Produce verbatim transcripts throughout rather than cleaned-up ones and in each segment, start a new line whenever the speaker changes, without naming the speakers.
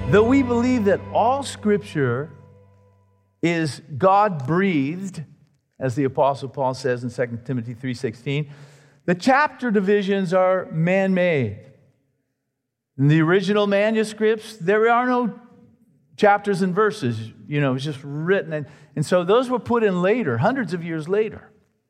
Though we believe that all Scripture is God-breathed, as the Apostle Paul says in Second Timothy three sixteen, the chapter divisions are man-made. In the original manuscripts, there are no chapters and verses. You know, it's just written. And, and so those were put in later, hundreds of years later.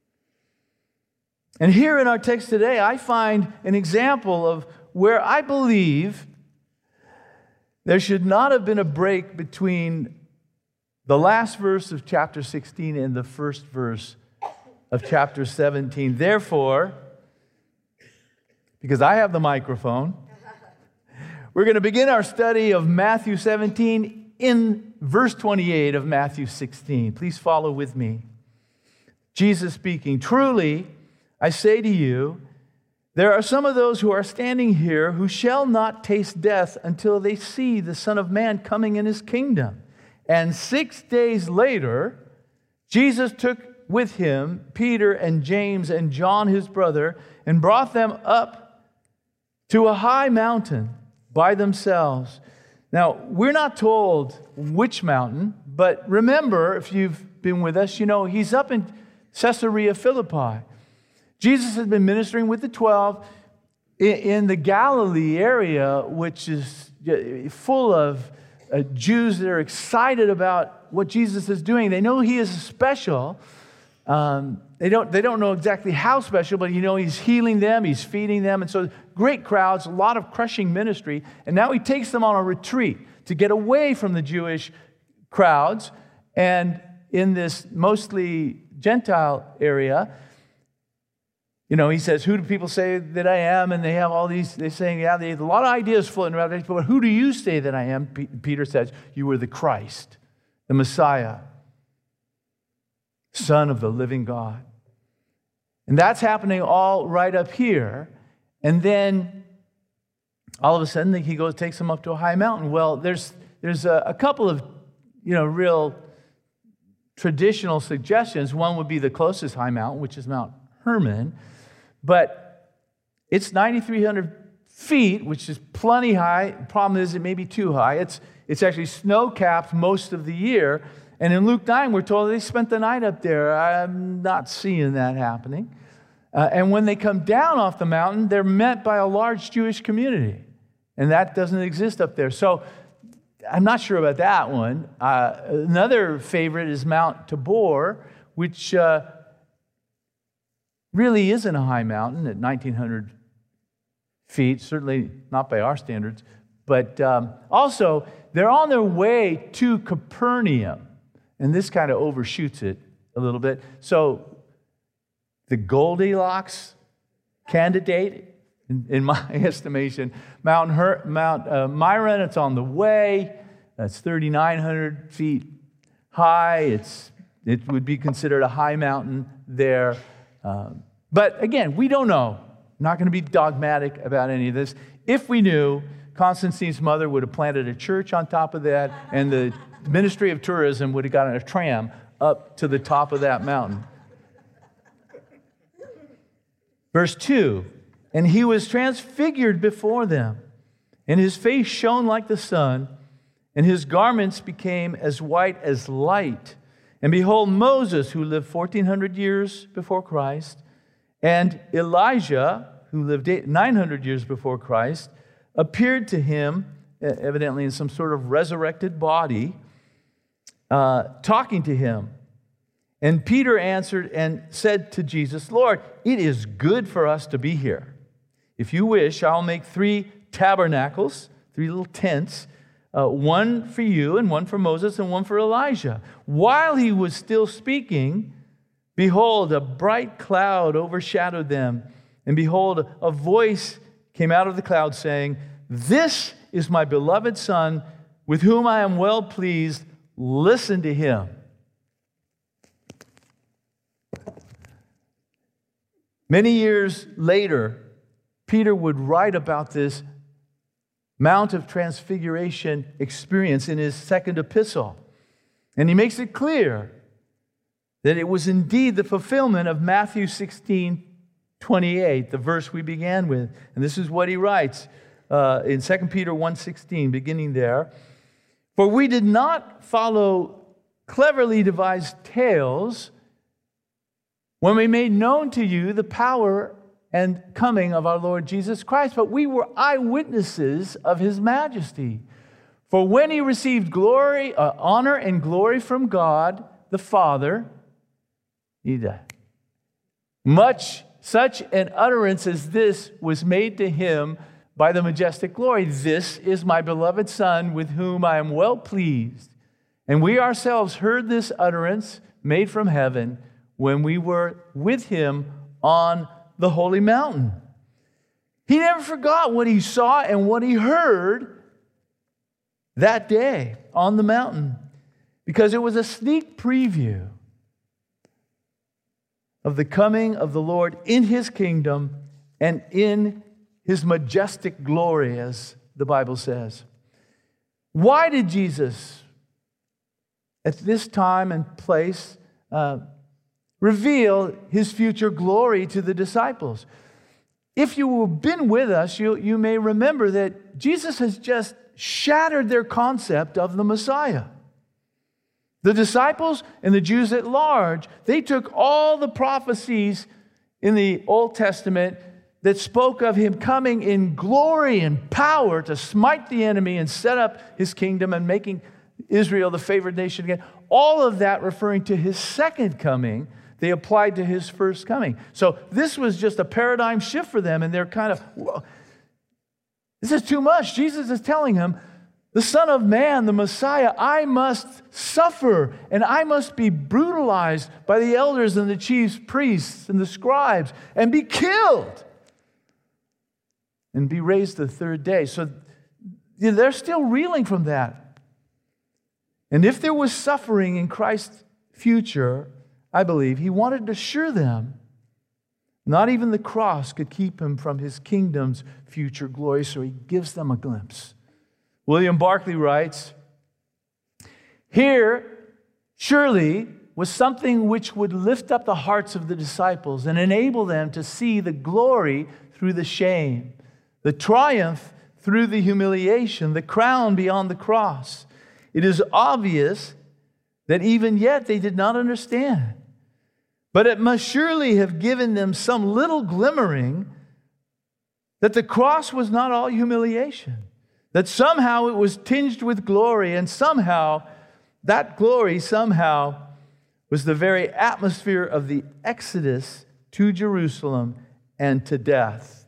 And here in our text today, I find an example of where I believe there should not have been a break between the last verse of chapter sixteen and the first verse of chapter seventeen. Therefore, because I have the microphone, we're going to begin our study of Matthew seventeen in verse twenty-eight of Matthew sixteen. Please follow with me. Jesus speaking, "Truly, I say to you, there are some of those who are standing here who shall not taste death until they see the Son of Man coming in his kingdom." And six days later, Jesus took with him Peter and James and John his brother and brought them up to a high mountain by themselves. Now, we're not told which mountain, but remember, if you've been with us, you know, he's up in Caesarea Philippi. Jesus has been ministering with the twelve in the Galilee area, which is full of Jews that are excited about what Jesus is doing. They know he is special. Um, they don't, they don't know exactly how special, but you know he's healing them, he's feeding them. And so great crowds, a lot of crushing ministry. And now he takes them on a retreat to get away from the Jewish crowds. And in this mostly Gentile area, you know, he says, "Who do people say that I am?" And they have all these, they're saying, yeah, they have a lot of ideas floating around. But who do you say that I am? P- Peter says, "You are the Christ, the Messiah, Son of the living God." And that's happening all right up here. And then all of a sudden he goes, takes them up to a high mountain. Well, there's there's a, a couple of, you know, real traditional suggestions. One would be the closest high mountain, which is Mount Hermon. But it's nine thousand three hundred feet, which is plenty high. The problem is it may be too high. It's, it's actually snow-capped most of the year. And in Luke nine, we're told they spent the night up there. I'm not seeing that happening. Uh, and when they come down off the mountain, they're met by a large Jewish community. And that doesn't exist up there. So I'm not sure about that one. Uh, another favorite is Mount Tabor, which Uh, really isn't a high mountain at nineteen hundred feet, certainly not by our standards. But um, also, they're on their way to Capernaum, and this kind of overshoots it a little bit. So the Goldilocks candidate, in, in my estimation, Mount, Her- Mount uh, Myron, it's on the way. That's thirty-nine hundred feet high. It's It would be considered a high mountain there. Um, but again, we don't know. I'm not going to be dogmatic about any of this. If we knew, Constantine's mother would have planted a church on top of that, and the Ministry of Tourism would have gotten a tram up to the top of that mountain. Verse two, "And he was transfigured before them, and his face shone like the sun, and his garments became as white as light. And behold, Moses, who lived fourteen hundred years before Christ, and Elijah, who lived nine hundred years before Christ, appeared to him, evidently in some sort of resurrected body, uh, talking to him. And Peter answered and said to Jesus, 'Lord, it is good for us to be here. If you wish, I'll make three tabernacles, three little tents, Uh, one for you, and one for Moses, and one for Elijah.' While he was still speaking, behold, a bright cloud overshadowed them. And behold, a voice came out of the cloud saying, 'This is my beloved Son, with whom I am well pleased. Listen to him.'" Many years later, Peter would write about this Mount of Transfiguration experience in his second epistle. And he makes it clear that it was indeed the fulfillment of Matthew sixteen twenty-eight, the verse we began with. And this is what he writes: uh, in Second Peter one sixteen, beginning there. For we did not follow cleverly devised tales when we made known to you the power and coming of our Lord Jesus Christ, but we were eyewitnesses of his majesty. For when he received glory, uh, honor and glory from God the Father, he died. Much such an utterance as this was made to him by the majestic glory. This is my beloved Son, with whom I am well pleased. And we ourselves heard this utterance made from heaven when we were with him on the holy mountain. He never forgot what he saw and what he heard that day on the mountain, because it was a sneak preview of the coming of the Lord in his kingdom and in his majestic glory, as the Bible says. Why did Jesus, at this time and place, uh, reveal his future glory to the disciples? If you have been with us, you, you may remember that Jesus has just shattered their concept of the Messiah. The disciples and the Jews at large, they took all the prophecies in the Old Testament that spoke of him coming in glory and power to smite the enemy and set up his kingdom and making Israel the favored nation again. All of that referring to his second coming, they applied to his first coming. So this was just a paradigm shift for them, and they're kind of, whoa, this is too much. Jesus is telling him, the Son of Man, the Messiah, I must suffer, and I must be brutalized by the elders and the chief priests and the scribes and be killed and be raised the third day. So they're still reeling from that. And if there was suffering in Christ's future, I believe he wanted to assure them not even the cross could keep him from his kingdom's future glory, so he gives them a glimpse. William Barclay writes, here surely was something which would lift up the hearts of the disciples and enable them to see the glory through the shame, the triumph through the humiliation, the crown beyond the cross. It is obvious that even yet they did not understand. But it must surely have given them some little glimmering that the cross was not all humiliation, that somehow it was tinged with glory, and somehow that glory somehow was the very atmosphere of the exodus to Jerusalem and to death.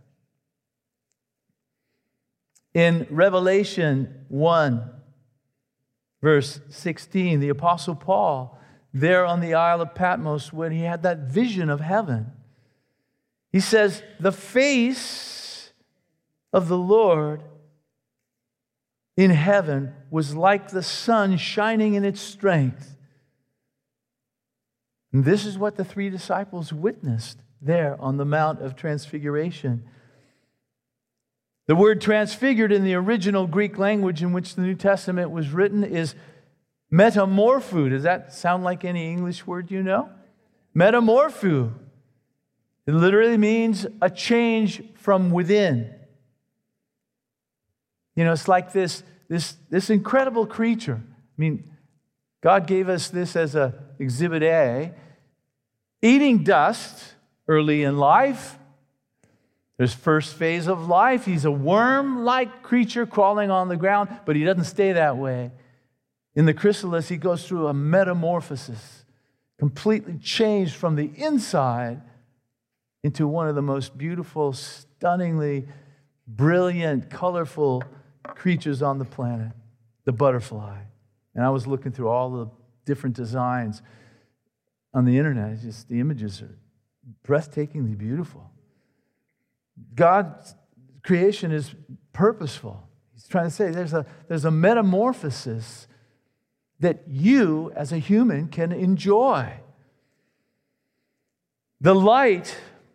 In Revelation one, verse sixteen, the Apostle Paul, there on the Isle of Patmos, when he had that vision of heaven, he says, the face of the Lord in heaven was like the sun shining in its strength. And this is what the three disciples witnessed there on the Mount of Transfiguration. The word transfigured in the original Greek language in which the New Testament was written is metamorpho. Does that sound like any English word you know? Metamorpho. It literally means a change from within. You know, it's like this, this, this incredible creature. I mean, God gave us this as a exhibit A. Eating dust early in life. There's first phase of life. He's a worm-like creature crawling on the ground, but he doesn't stay that way. In the chrysalis, he goes through a metamorphosis, completely changed from the inside into one of the most beautiful, stunningly brilliant, colorful creatures on the planet, the butterfly. And I was looking through all the different designs on the internet. It's just the images are breathtakingly beautiful. God's creation is purposeful. He's trying to say there's a, there's a metamorphosis that you as a human can enjoy. The light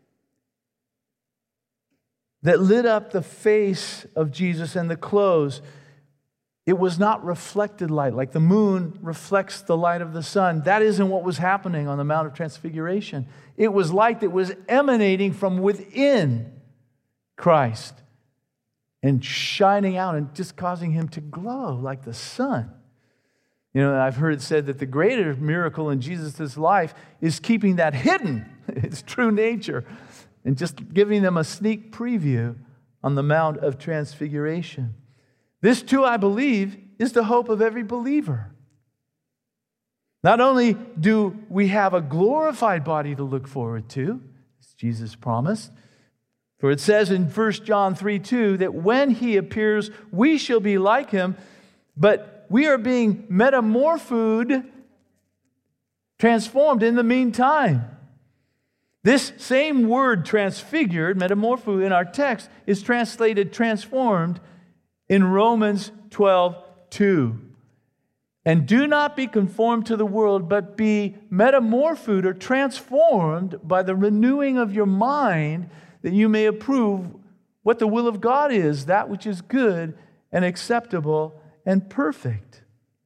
that lit up the face of Jesus and the clothes, it was not reflected light, like the moon reflects the light of the sun. That isn't what was happening on the Mount of Transfiguration. It was light that was emanating from within Christ. and shining out and just causing him to glow like the sun. You know, I've heard it said that the greater miracle in Jesus' life is keeping that hidden, his true nature, and just giving them a sneak preview on the Mount of Transfiguration. This, too, I believe, is the hope of every believer. Not only do we have a glorified body to look forward to, as Jesus promised, for it says in First John three two that when he appears, we shall be like him, but we are being metamorphosed, transformed in the meantime. This same word, transfigured, metamorpho, in our text is translated transformed in Romans twelve two. And do not be conformed to the world, but be metamorphosed or transformed by the renewing of your mind, that you may approve what the will of God is, that which is good and acceptable and perfect.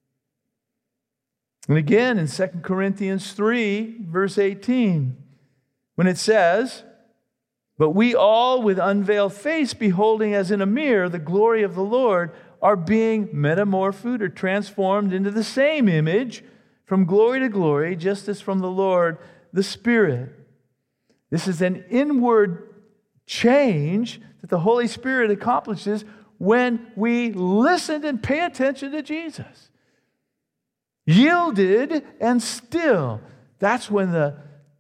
And again in Second Corinthians three, verse eighteen, when it says, but we all with unveiled face, beholding as in a mirror the glory of the Lord, are being metamorphosed or transformed into the same image from glory to glory, just as from the Lord the Spirit. This is an inward change that the Holy Spirit accomplishes when we listen and pay attention to Jesus. Yielded and still. That's when the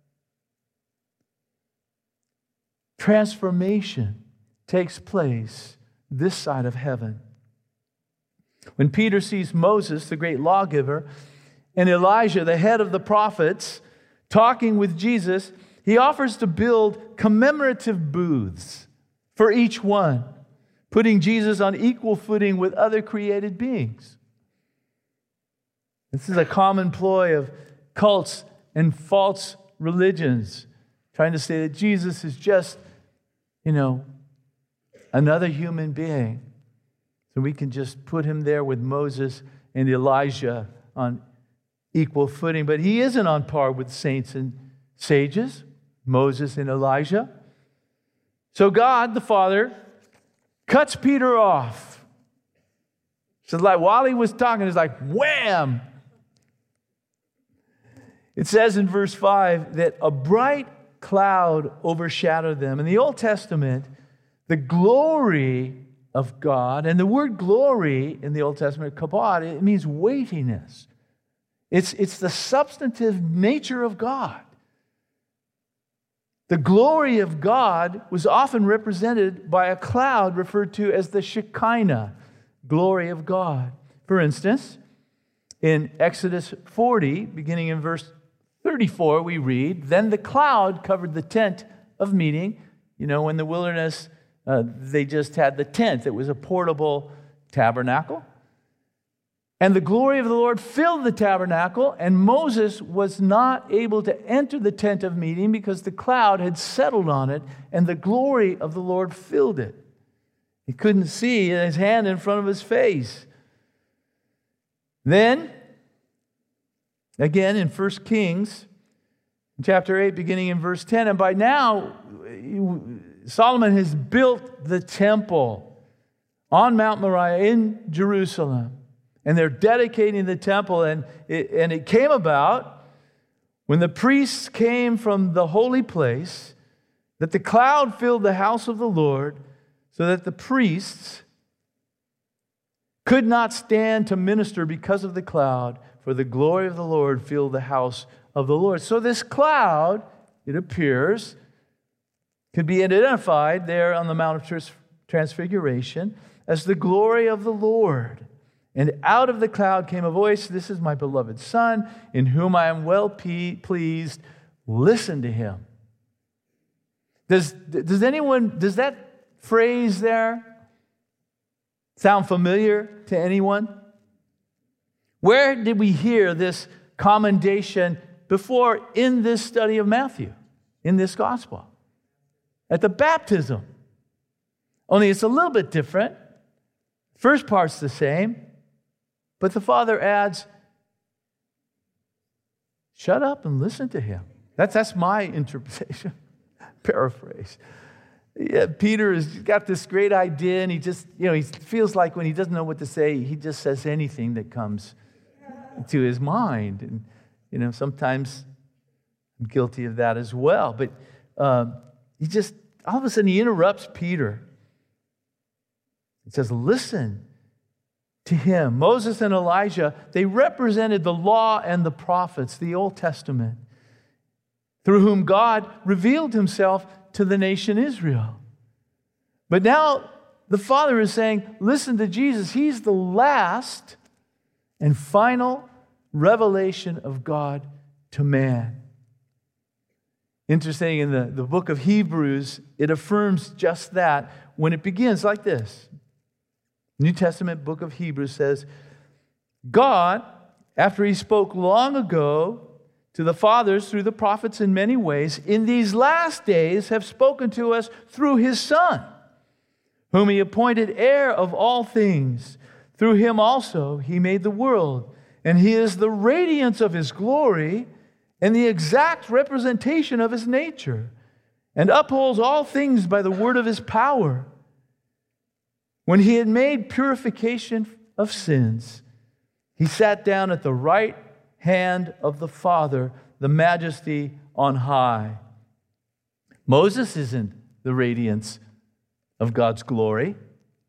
transformation takes place this side of heaven. When Peter sees Moses, the great lawgiver, and Elijah, the head of the prophets, talking with Jesus, he offers to build commemorative booths for each one, putting Jesus on equal footing with other created beings. This is a common ploy of cults and false religions, trying to say that Jesus is just, you know, another human being. So we can just put him there with Moses and Elijah on equal footing. But he isn't on par with saints and sages, Moses and Elijah. So God, the Father, cuts Peter off. So like while he was talking, it's like, wham! It says in verse five that a bright cloud overshadowed them. In the Old Testament, the glory of God, and the word glory in the Old Testament, kabod, it means weightiness. It's, it's the substantive nature of God. The glory of God was often represented by a cloud referred to as the Shekinah, glory of God. For instance, in Exodus forty, beginning in verse thirty-four, we read, then the cloud covered the tent of meeting. You know, in the wilderness, uh, they just had the tent. It was a portable tabernacle. And the glory of the Lord filled the tabernacle, and Moses was not able to enter the tent of meeting because the cloud had settled on it, and the glory of the Lord filled it. He couldn't see his hand in front of his face. Then, again in First Kings, chapter eight, beginning in verse ten, and by now, Solomon has built the temple on Mount Moriah in Jerusalem. And they're dedicating the temple, and it, and it came about when the priests came from the holy place that the cloud filled the house of the Lord so that the priests could not stand to minister because of the cloud, for the glory of the Lord filled the house of the Lord. So this cloud, it appears, could be identified there on the Mount of Transfiguration as the glory of the Lord. And out of the cloud came a voice, this is my beloved Son, in whom I am well pleased. Listen to him. Does, does anyone, does that phrase there sound familiar to anyone? Where did we hear this commendation before in this study of Matthew, in this gospel? At the baptism. Only it's a little bit different. First part's the same. But the Father adds, shut up and listen to him. That's, that's my interpretation, paraphrase. Yeah, Peter has got this great idea, and he just, you know, he feels like when he doesn't know what to say, he just says anything that comes to his mind. And, you know, sometimes I'm guilty of that as well. But um, he just, all of a sudden, he interrupts Peter. He says, listen to him. Moses and Elijah, they represented the law and the prophets, the Old Testament, through whom God revealed himself to the nation Israel. But now the Father is saying, listen to Jesus. He's the last and final revelation of God to man. Interesting, in the, the book of Hebrews, it affirms just that when it begins like this. New Testament book of Hebrews says, God, after he spoke long ago to the fathers through the prophets in many ways, in these last days have spoken to us through his Son, whom he appointed heir of all things. Through him also he made the world, and he is the radiance of his glory and the exact representation of his nature, and upholds all things by the word of his power. When he had made purification of sins, he sat down at the right hand of the Father, the majesty on high. Moses isn't the radiance of God's glory.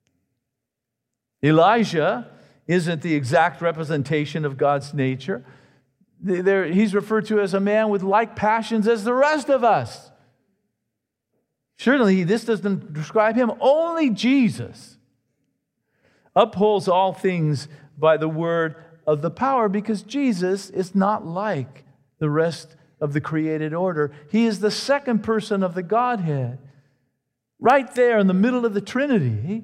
Elijah isn't the exact representation of God's nature. There, he's referred to as a man with like passions as the rest of us. Certainly, this doesn't describe him. Only Jesus upholds all things by the word of the power, because Jesus is not like the rest of the created order. He is the second person of the Godhead, right there in the middle of the Trinity,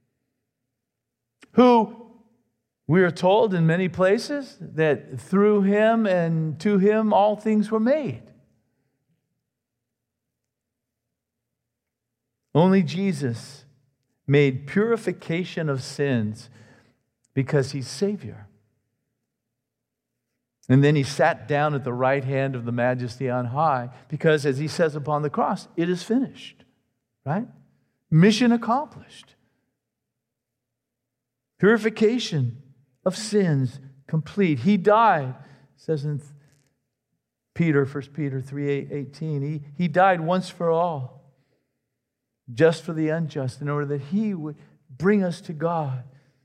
who we are told in many places that through him and to him all things were made. Only Jesus made purification of sins because he's Savior. And then he sat down at the right hand of the majesty on high because, as he says upon the cross, it is finished. Right? Mission accomplished. Purification of sins complete. He died, it says in Peter, First Peter three eighteen, he, he died once for all, just for the unjust, in order that he would bring us to God.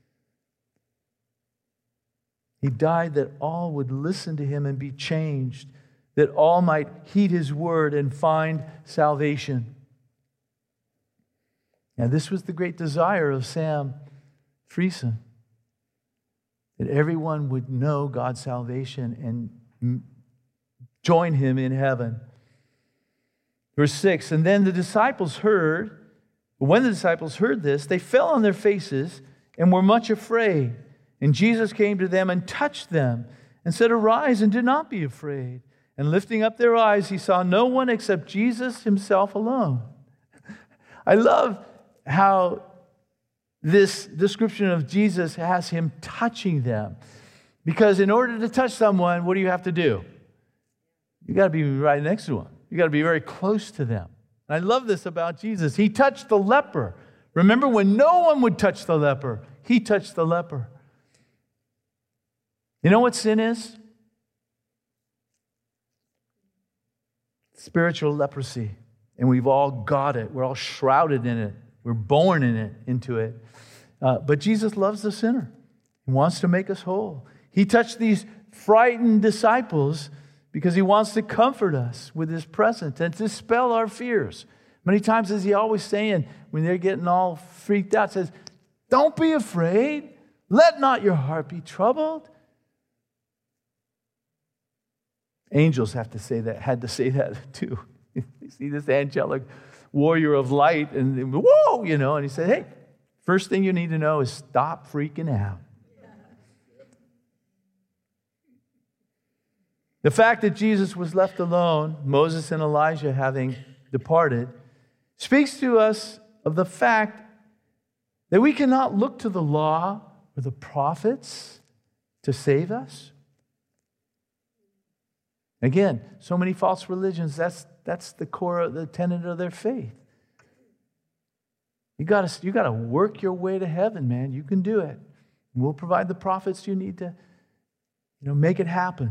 He died that all would listen to him and be changed, that all might heed his word and find salvation. Now, this was the great desire of Sam Friesen, that everyone would know God's salvation and join him in heaven. Verse six, and then the disciples heard, when the disciples heard this, they fell on their faces and were much afraid. And Jesus came to them and touched them and said, arise and do not be afraid. And lifting up their eyes, he saw no one except Jesus himself alone. I love how this description of Jesus has him touching them. Because in order to touch someone, what do you have to do? You got to be right next to them. You got to be very close to them. And I love this about Jesus. He touched the leper. Remember when no one would touch the leper? He touched the leper. You know what sin is? Spiritual leprosy. And we've all got it. We're all shrouded in it. We're born in it, into it. Uh, but Jesus loves the sinner. He wants to make us whole. He touched these frightened disciples because he wants to comfort us with his presence and dispel our fears. Many times is he always saying, when they're getting all freaked out, says, don't be afraid. Let not your heart be troubled. Angels have to say that, had to say that too. You see this angelic warrior of light, and whoa, you know, and he said, hey, first thing you need to know is stop freaking out. The fact that Jesus was left alone, Moses and Elijah having departed, speaks to us of the fact that we cannot look to the law or the prophets to save us. Again, so many false religions, that's, that's the core, the tenet of their faith. You got to you got to work your way to heaven, man. You can do it. We'll provide the profits you need to, you know, make it happen.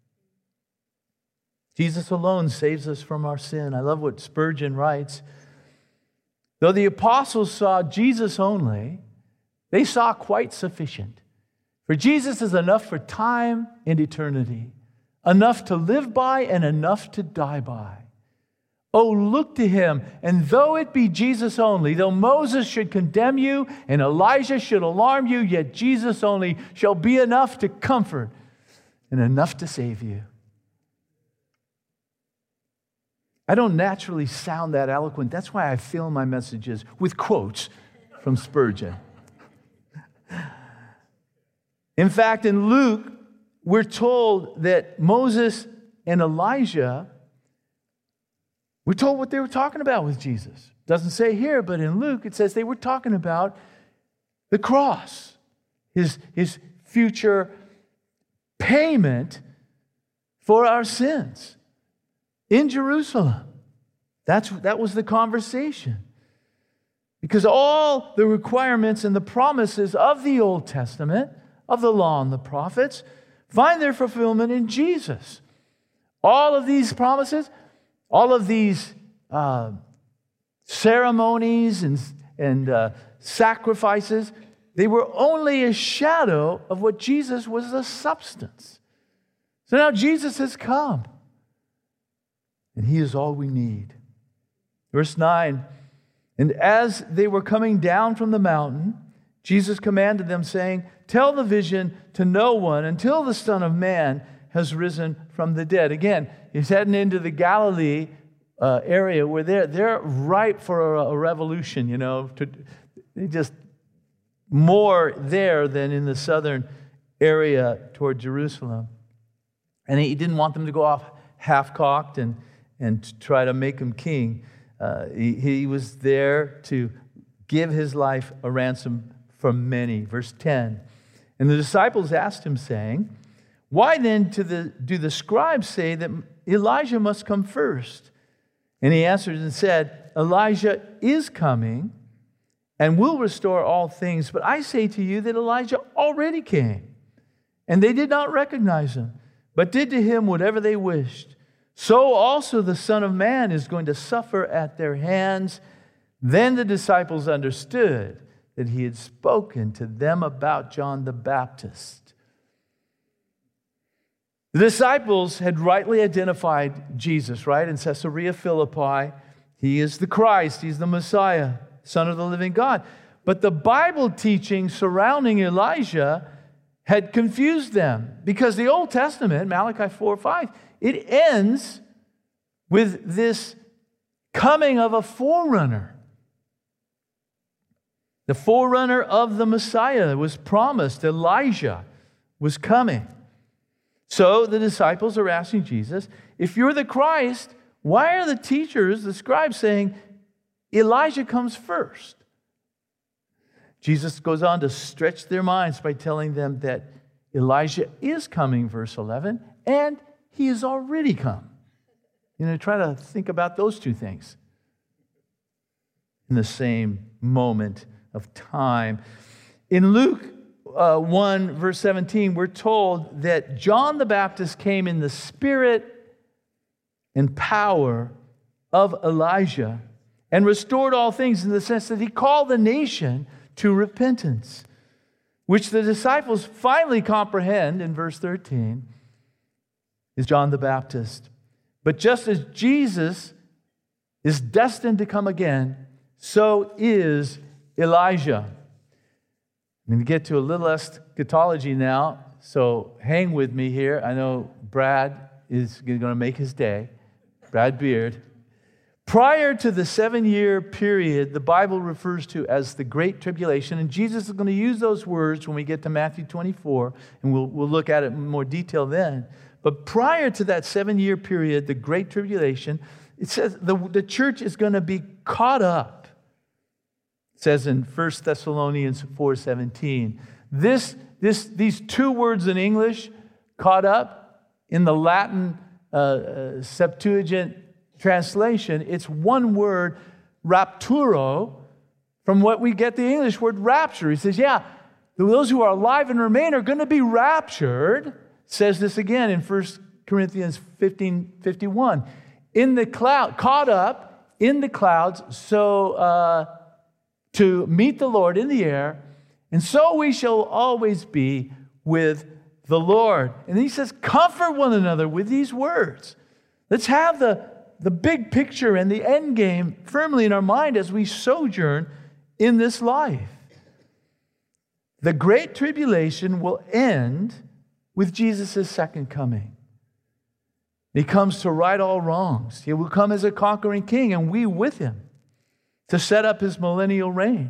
Jesus alone saves us from our sin. I love what Spurgeon writes. Though the apostles saw Jesus only, they saw quite sufficient. For Jesus is enough for time and eternity, enough to live by and enough to die by. Oh, look to him, and though it be Jesus only, though Moses should condemn you and Elijah should alarm you, yet Jesus only shall be enough to comfort and enough to save you. I don't naturally sound that eloquent. That's why I fill my messages with quotes from Spurgeon. In fact, in Luke, we're told that Moses and Elijah, we're told what they were talking about with Jesus. It doesn't say here, but in Luke, it says they were talking about the cross, his, his future payment for our sins in Jerusalem. That's, that was the conversation. Because all the requirements and the promises of the Old Testament, of the law and the prophets, find their fulfillment in Jesus. All of these promises, all of these uh, ceremonies and, and uh, sacrifices, they were only a shadow of what Jesus was, the substance. So now Jesus has come, and he is all we need. Verse nine, and as they were coming down from the mountain, Jesus commanded them, saying, tell the vision to no one until the Son of Man has risen from the dead. Again, he's heading into the Galilee uh, area where they're, they're ripe for a, a revolution, you know. To, they just more there than in the southern area toward Jerusalem. And he didn't want them to go off half-cocked and, and try to make him king. Uh, he, he was there to give his life a ransom for many. Verse ten. And the disciples asked him, saying, why then to the, do the scribes say that Elijah must come first? And he answered and said, Elijah is coming and will restore all things. But I say to you that Elijah already came, and they did not recognize him, but did to him whatever they wished. So also the Son of Man is going to suffer at their hands. Then the disciples understood that he had spoken to them about John the Baptist. The disciples had rightly identified Jesus, right? In Caesarea Philippi, he is the Christ, he's the Messiah, Son of the living God. But the Bible teaching surrounding Elijah had confused them, because the Old Testament, Malachi four five, it ends with this coming of a forerunner. The forerunner of the Messiah was promised. Elijah was coming. So the disciples are asking Jesus, if you're the Christ, why are the teachers, the scribes, saying Elijah comes first? Jesus goes on to stretch their minds by telling them that Elijah is coming, verse eleven, and he has already come. You know, try to think about those two things in the same moment of time. In Luke uh, one, verse seventeen, we're told that John the Baptist came in the spirit and power of Elijah and restored all things, in the sense that he called the nation to repentance, which the disciples finally comprehend in verse thirteen, is John the Baptist. But just as Jesus is destined to come again, so is Elijah. I'm going to get to a little eschatology now, so hang with me here. I know Brad is going to make his day, Brad Beard. Prior to the seven-year period the Bible refers to as the Great Tribulation, and Jesus is going to use those words when we get to Matthew twenty-four, and we'll, we'll look at it in more detail then. But prior to that seven-year period, the Great Tribulation, it says the, the church is going to be caught up. It says in First Thessalonians four seventeen. This, this, these two words in English, caught up, in the Latin uh, uh, Septuagint translation, it's one word, rapturo, from what we get the English word rapture. He says, yeah, those who are alive and remain are going to be raptured. Says this again in First Corinthians fifteen fifty-one. In the cloud, caught up in the clouds, so uh, to meet the Lord in the air, and so we shall always be with the Lord. And he says, comfort one another with these words. Let's have the, the big picture and the end game firmly in our mind as we sojourn in this life. The great tribulation will end with Jesus' second coming. He comes to right all wrongs. He will come as a conquering king, and we with him, to set up his millennial reign.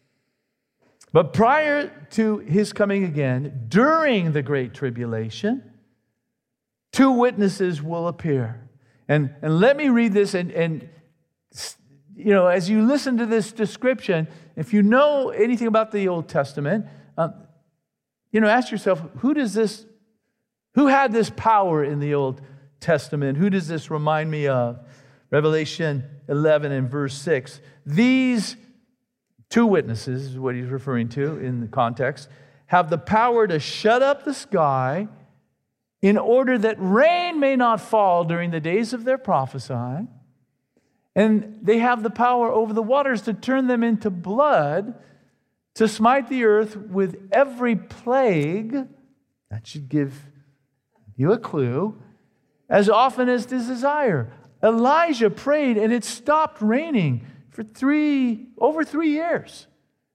But prior to his coming again, during the great tribulation, two witnesses will appear. And, and let me read this, and, and you know, as you listen to this description, if you know anything about the Old Testament, um, you know, ask yourself, who does this, who had this power in the Old Testament? Who does this remind me of? Revelation eleven and verse six. These two witnesses, is what he's referring to in the context, have the power to shut up the sky in order that rain may not fall during the days of their prophesying. And they have the power over the waters to turn them into blood, to smite the earth with every plague. That should give you a clue. As often as they desire. Elijah prayed and it stopped raining for three, over three years.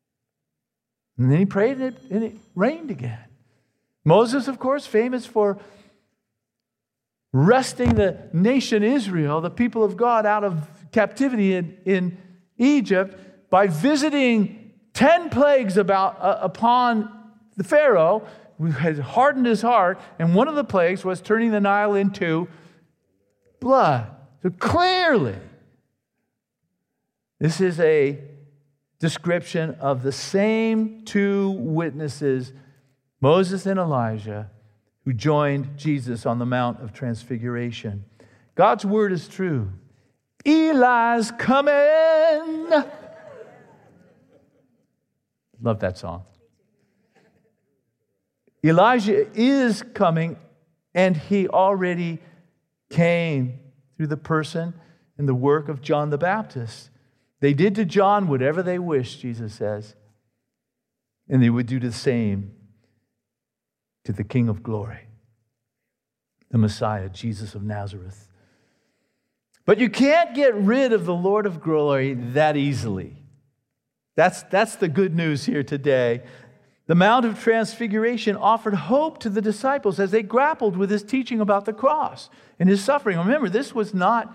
And then he prayed and it, and it rained again. Moses, of course, famous for wresting the nation Israel, the people of God, out of captivity in, in Egypt by visiting ten plagues about uh, upon the Pharaoh, who had hardened his heart, and one of the plagues was turning the Nile into blood. So clearly, this is a description of the same two witnesses, Moses and Elijah, who joined Jesus on the Mount of Transfiguration. God's word is true. Eli's coming. Love that song. Elijah is coming, and he already came through the person and the work of John the Baptist. They did to John whatever they wished, Jesus says, and they would do the same to the King of Glory, the Messiah, Jesus of Nazareth. But you can't get rid of the Lord of Glory that easily. That's, that's the good news here today. The Mount of Transfiguration offered hope to the disciples as they grappled with his teaching about the cross and his suffering. Remember, this was not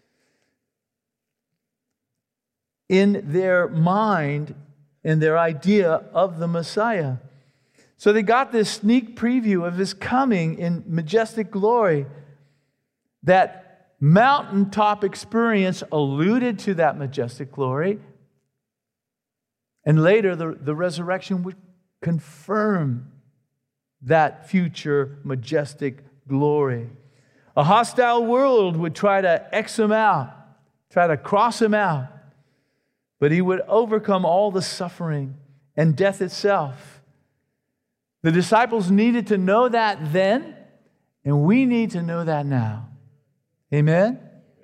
in their mind and their idea of the Messiah. So they got this sneak preview of his coming in majestic glory. That mountaintop experience alluded to that majestic glory. And later, the, the resurrection would confirm that future majestic glory. A hostile world would try to X him out, try to cross him out, but he would overcome all the suffering and death itself. The disciples needed to know that then, and we need to know that now. Amen?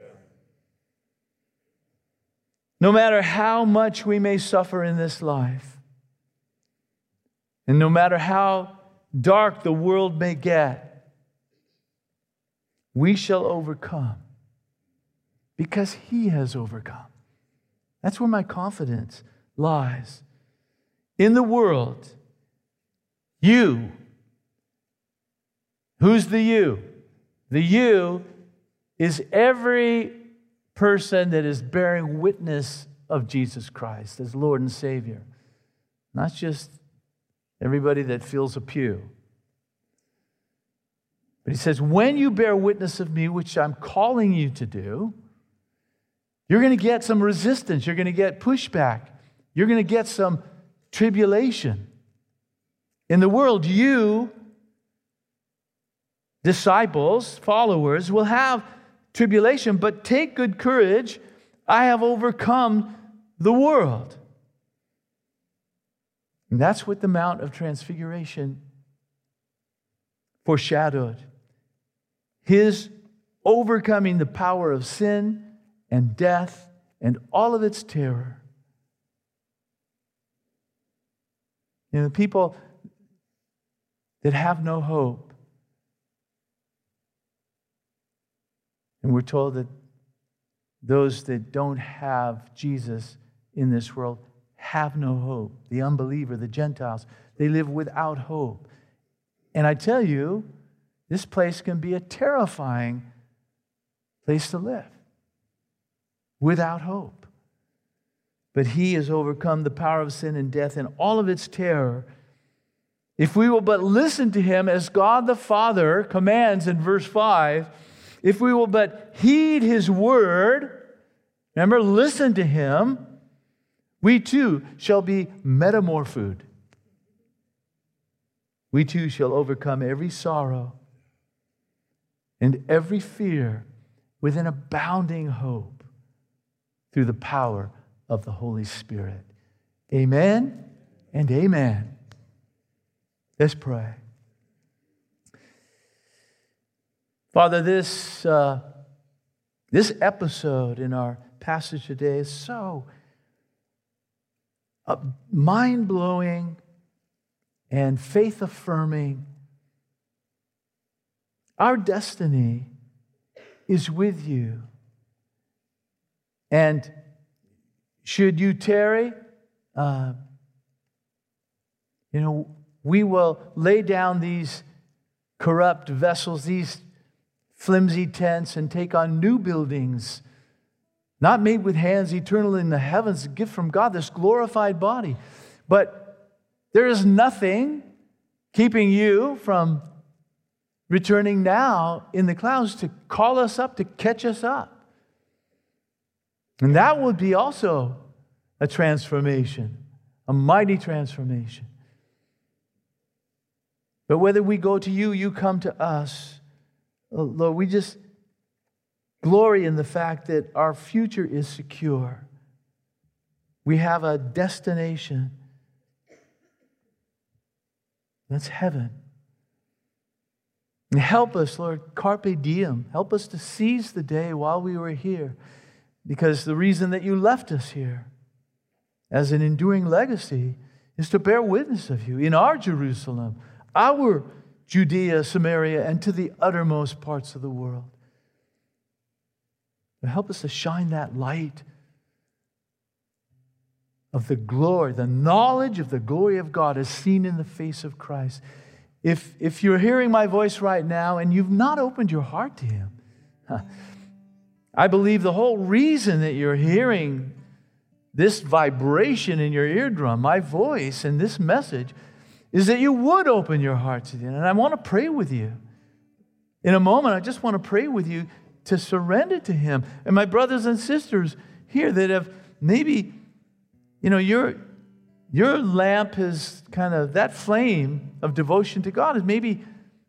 No matter how much we may suffer in this life, and no matter how dark the world may get, we shall overcome because he has overcome. That's where my confidence lies. In the world, you. Who's the you? The you is every person that is bearing witness of Jesus Christ as Lord and Savior. Not just everybody that fills a pew. But he says, when you bear witness of me, which I'm calling you to do, you're going to get some resistance. You're going to get pushback. You're going to get some tribulation. In the world, you, disciples, followers, will have tribulation, but take good courage. I have overcome the world. And that's what the Mount of Transfiguration foreshadowed. His overcoming the power of sin and death and all of its terror. You know, the people that have no hope. And we're told that those that don't have Jesus in this world have no hope. The unbeliever, the Gentiles, they live without hope. And I tell you, this place can be a terrifying place to live without hope. But He has overcome the power of sin and death and all of its terror. If we will but listen to Him as God the Father commands in verse five, if we will but heed His word, remember, listen to Him, we too shall be metamorphosed. We too shall overcome every sorrow and every fear with an abounding hope through the power of the Holy Spirit. Amen and amen. Let's pray. Father, this, uh, this episode in our passage today is so uh, mind-blowing and faith-affirming. Our destiny is with you. And should you tarry, uh, you know, we will lay down these corrupt vessels, these flimsy tents, and take on new buildings, not made with hands, eternal in the heavens, a gift from God, this glorified body. But there is nothing keeping you from returning now in the clouds to call us up, to catch us up. And that would be also a transformation, a mighty transformation. But whether we go to you, you come to us, Lord, we just glory in the fact that our future is secure. We have a destination. That's heaven. And help us, Lord, carpe diem. Help us to seize the day while we were here. Because the reason that you left us here as an enduring legacy is to bear witness of you in our Jerusalem, our Judea, Samaria, and to the uttermost parts of the world. But help us to shine that light of the glory, the knowledge of the glory of God as seen in the face of Christ. If, if you're hearing my voice right now and you've not opened your heart to Him, huh, I believe the whole reason that you're hearing this vibration in your eardrum, my voice and this message, is that you would open your heart to Him. And I want to pray with you. In a moment, I just want to pray with you to surrender to Him. And my brothers and sisters here that have maybe, you know, your, your lamp is kind of, that flame of devotion to God is maybe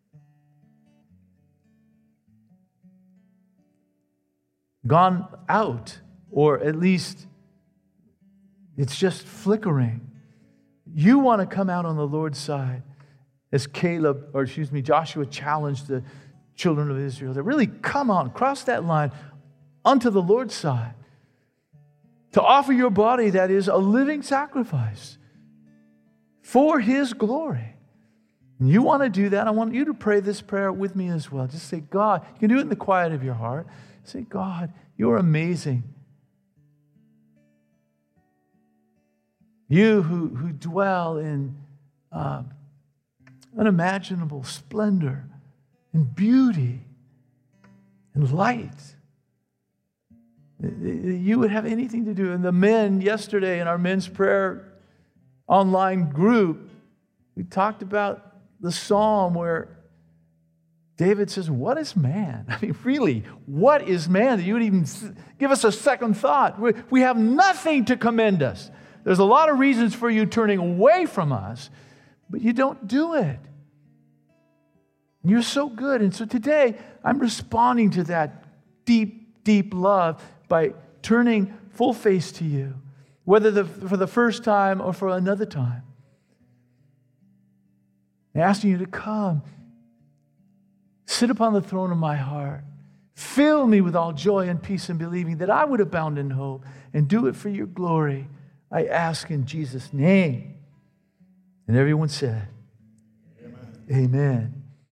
gone out, or at least it's just flickering. You want to come out on the Lord's side, as Caleb, or excuse me, Joshua challenged the children of Israel to really come on, cross that line onto the Lord's side, to offer your body that is a living sacrifice for His glory. And you want to do that, I want you to pray this prayer with me as well. Just say, God, you can do it in the quiet of your heart. Say, God, you're amazing. You who, who dwell in uh, unimaginable splendor and beauty and light. You would have anything to do. And the men yesterday in our men's prayer online group, we talked about the psalm where David says, what is man? I mean, really, what is man? That you would even give us a second thought. We have nothing to commend us. There's a lot of reasons for you turning away from us, but you don't do it. You're so good. And so today, I'm responding to that deep, deep love by turning full face to you, whether the, for the first time or for another time. and asking you to come, sit upon the throne of my heart. Fill me with all joy and peace in believing that I would abound in hope and do it for your glory. I ask in Jesus' name. And everyone said, Amen. Amen.